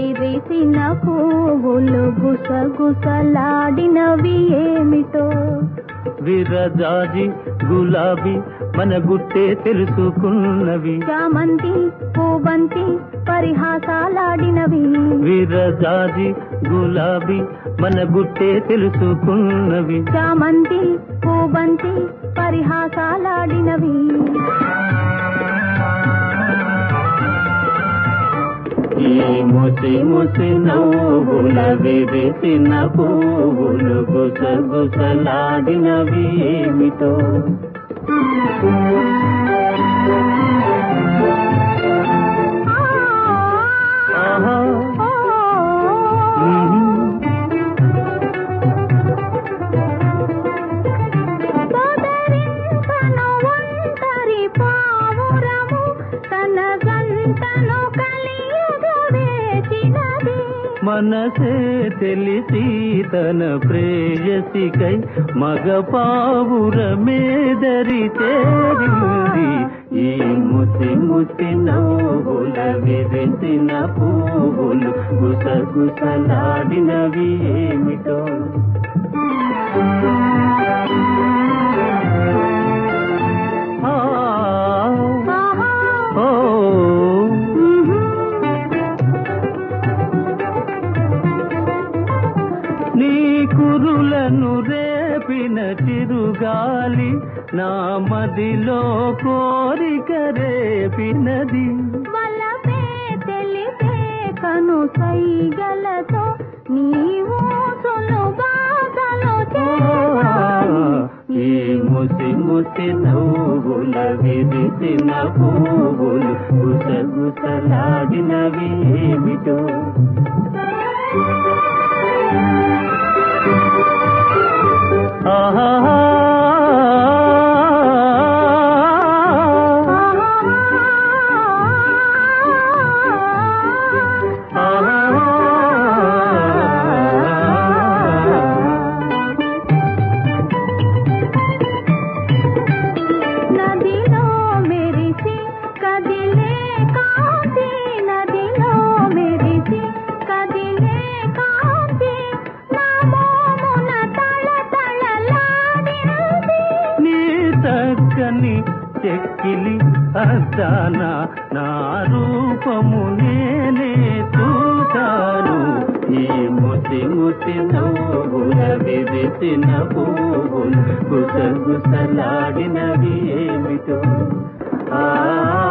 విరిసిన పువ్వులు గుసగుసలాడినవి ఏమిటో. విరజాజి గులాబీ మన గుట్టే తెలుసుకున్నవి. చామంతి పూబంతి పరిహాసాలాడినవి. విరజాజి గులాబీ మన గుట్టే తెలుసుకున్నవి. చామంతి పూబంతి పరిహాసాలాడినవి. ఈ ముసి ముసి నవ్వుల విరిసిన పువ్వులు గుసగుసలాడినవి ఏమిటో. మనసే తెలిసి తన ప్రేయసికై మగ పావురమేదరి చేరింది. ఈ ముసి ముసి నవ్వుల విరిసిన పువ్వులు గుసగుసలాడినవి ఏమిటో. నీ కురులను రేపిన చిరుగాలి నా మదిలో కోరిక రేపినది. వలపే తెలిపే కను సైగలతో నీవు సులుబాధలో చేరావు. ఈ ముసి ముసి నవ్వుల విరిసిన పువ్వులు గుసగుసలాడినవి ఏమిటో. నదిలో మెరిసి కదిలే కాంతి, నదిలో మెరిసి కదిలే కాంతి నా మోమున తళతళలాడినది. నీ చక్కని చెక్కిలి అద్దాన నా రూపము నేనే చూశాను. ఈ ముసి ముసి నవ్వుల విరిసిన పువ్వులు గుసగుసలాడినవి ఏమిటో.